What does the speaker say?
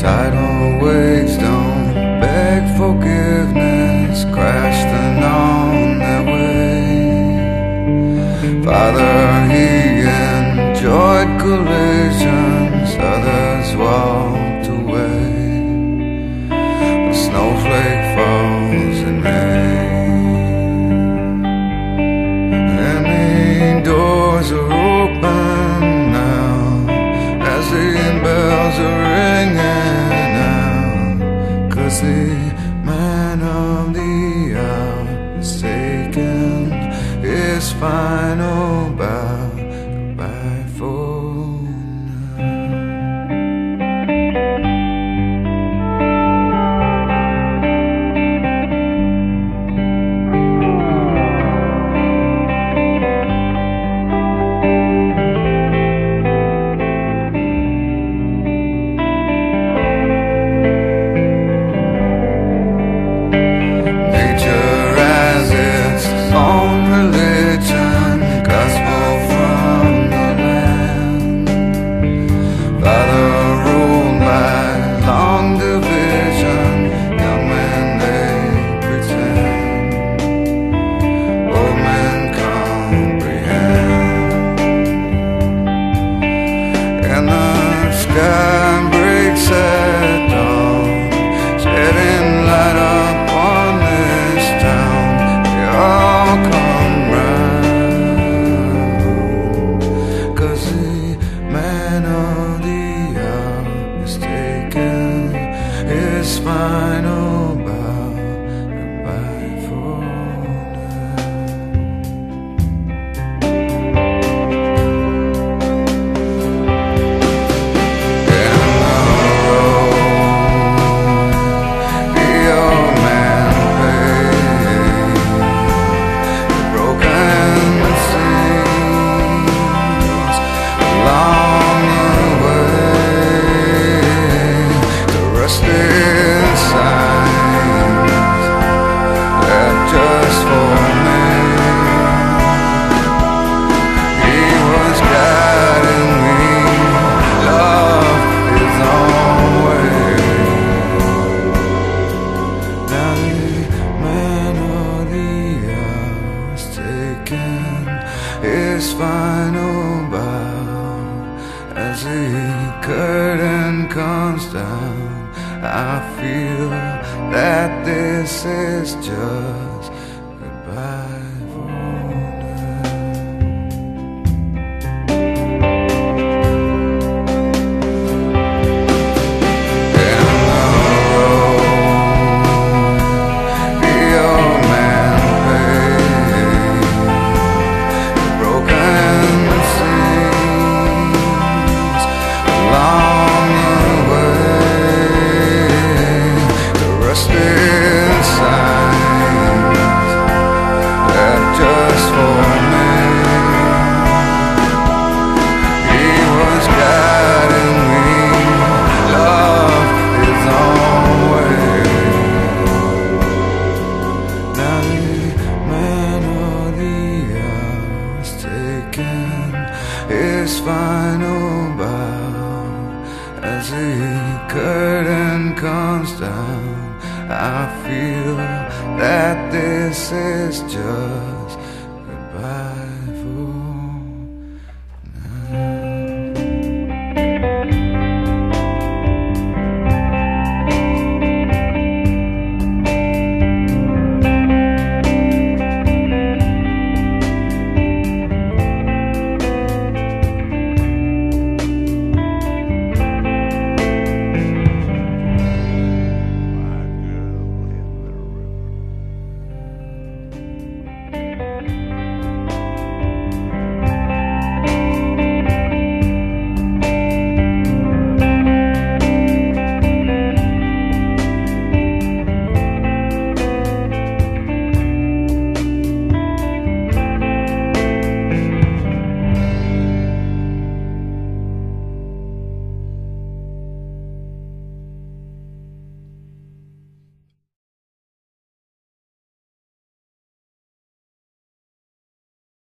Tidal waves don't beg forgiveness, crashed and on their way. Father, he enjoyed collisions, others walked away. A snowflake falls in May. Any doors are open now as the bells are ringing out, 'cause the man of the hour is taken his final bow. Goodbye for breaks at dawn, shedding light upon this town. They all come round, 'cause the man of the hour is taking his final bow. Goodbye for his final bow. As the curtain comes down, I feel that this is just goodbye for his final bow. As the curtain comes down, I feel that this is just